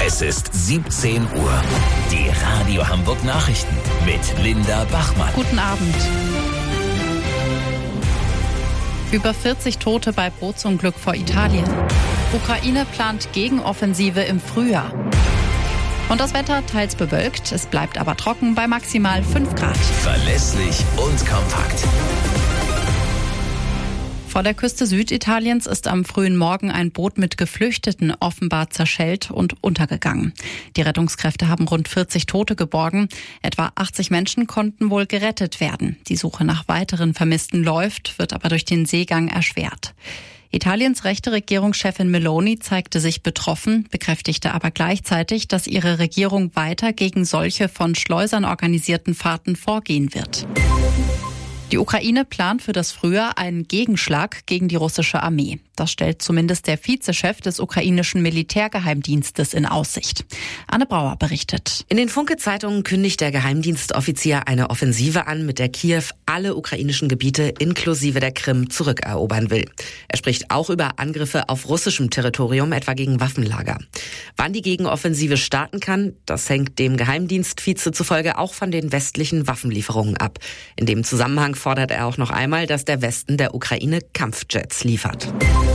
Es ist 17 Uhr. Die Radio Hamburg Nachrichten mit Linda Bachmann. Guten Abend. Über 40 Tote bei Bootsunglück vor Italien. Ukraine plant Gegenoffensive im Frühjahr. Und das Wetter teils bewölkt, es bleibt aber trocken bei maximal 5 Grad. Verlässlich und kompakt. Vor der Küste Süditaliens ist am frühen Morgen ein Boot mit Geflüchteten offenbar zerschellt und untergegangen. Die Rettungskräfte haben rund 40 Tote geborgen. Etwa 80 Menschen konnten wohl gerettet werden. Die Suche nach weiteren Vermissten läuft, wird aber durch den Seegang erschwert. Italiens rechte Regierungschefin Meloni zeigte sich betroffen, bekräftigte aber gleichzeitig, dass ihre Regierung weiter gegen solche von Schleusern organisierten Fahrten vorgehen wird. Die Ukraine plant für das Frühjahr einen Gegenschlag gegen die russische Armee. Das stellt zumindest der Vizechef des ukrainischen Militärgeheimdienstes in Aussicht. Anne Brauer berichtet. In den Funke-Zeitungen kündigt der Geheimdienstoffizier eine Offensive an, mit der Kiew alle ukrainischen Gebiete inklusive der Krim zurückerobern will. Er spricht auch über Angriffe auf russischem Territorium, etwa gegen Waffenlager. Wann die Gegenoffensive starten kann, das hängt dem Geheimdienstvize zufolge auch von den westlichen Waffenlieferungen ab. In dem Zusammenhang fordert er auch noch einmal, dass der Westen der Ukraine Kampfjets liefert.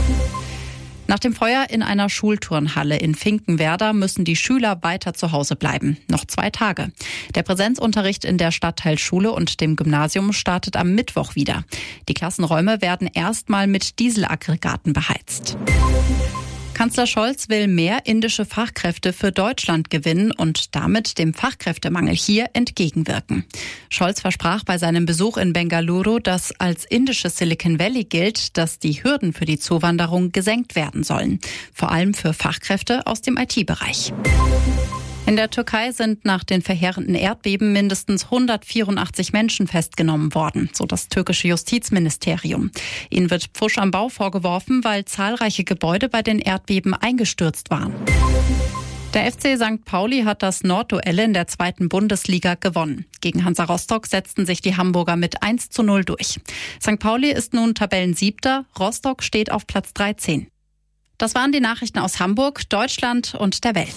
Nach dem Feuer in einer Schulturnhalle in Finkenwerder müssen die Schüler weiter zu Hause bleiben. Noch 2 Tage. Der Präsenzunterricht in der Stadtteilschule und dem Gymnasium startet am Mittwoch wieder. Die Klassenräume werden erstmal mit Dieselaggregaten beheizt. Kanzler Scholz will mehr indische Fachkräfte für Deutschland gewinnen und damit dem Fachkräftemangel hier entgegenwirken. Scholz versprach bei seinem Besuch in Bengaluru, dass als indisches Silicon Valley gilt, dass die Hürden für die Zuwanderung gesenkt werden sollen. Vor allem für Fachkräfte aus dem IT-Bereich. In der Türkei sind nach den verheerenden Erdbeben mindestens 184 Menschen festgenommen worden, so das türkische Justizministerium. Ihnen wird Pfusch am Bau vorgeworfen, weil zahlreiche Gebäude bei den Erdbeben eingestürzt waren. Der FC St. Pauli hat das Nordduell in der 2. Bundesliga gewonnen. Gegen Hansa Rostock setzten sich die Hamburger mit 1:0 durch. St. Pauli ist nun Tabellensiebter, Rostock steht auf Platz 13. Das waren die Nachrichten aus Hamburg, Deutschland und der Welt.